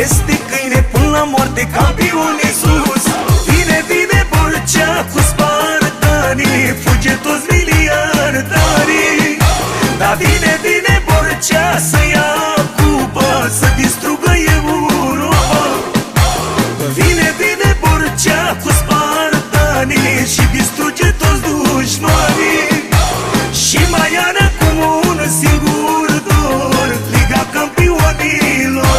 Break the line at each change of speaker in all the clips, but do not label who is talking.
este câine până la moarte, campion Iisus. Vine, vine Borcea cu spartanii, fuge toți miliardarii. Dar vine, vine Borcea să ia Cuba, să distrugă Europa. Vine, vine Borcea cu spartanii și distruge toți dușmanii. Și mai are acum un singur dor, Liga Campionilor.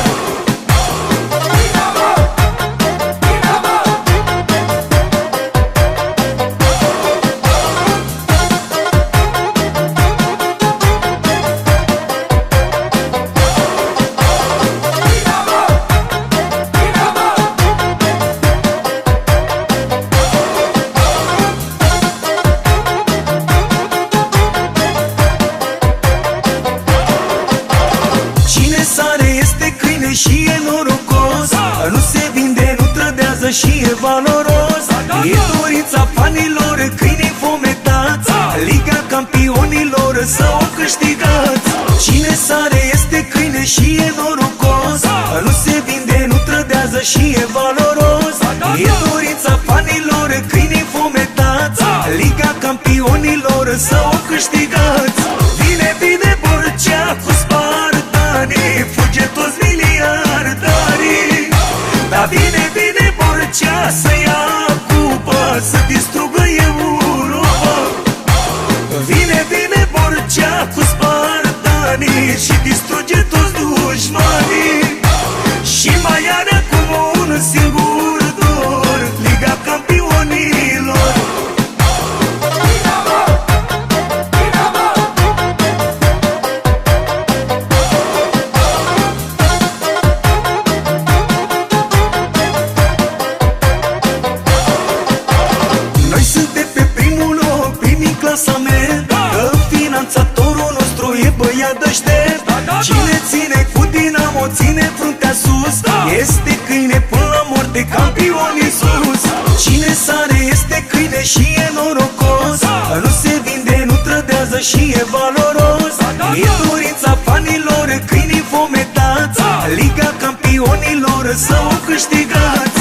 Și e norocos, nu se vinde, nu trădează și e valoros. E dorința fanilor, câinii fometați, Liga Campionilor să o câștigați. Cine sare este câine și e norocos, nu se vinde, nu trădează și e valoros. E dorința fanilor, câinii fometați, Liga Campionilor să o câștigați. Vine, vine Borcea cu spartanii, fuge toți miliardarii. Dar vine, vine Borcea să ia Cuba, să distrugă Europa. Vine, vine Borcea cu spartanii și distruge toți dușmanii. Și mai are acum un singur dor, Liga Campionilor. Că finanțatorul nostru e băiat deștept. Cine ține cu Dinamo, ține fruntea sus. Este câine până la moarte, campion Iisus. Cine sare este câine și e norocos, nu se vinde, nu trădează și e valoros. E dorința fanilor, câinii fometați, Liga Campionilor să o câștigați.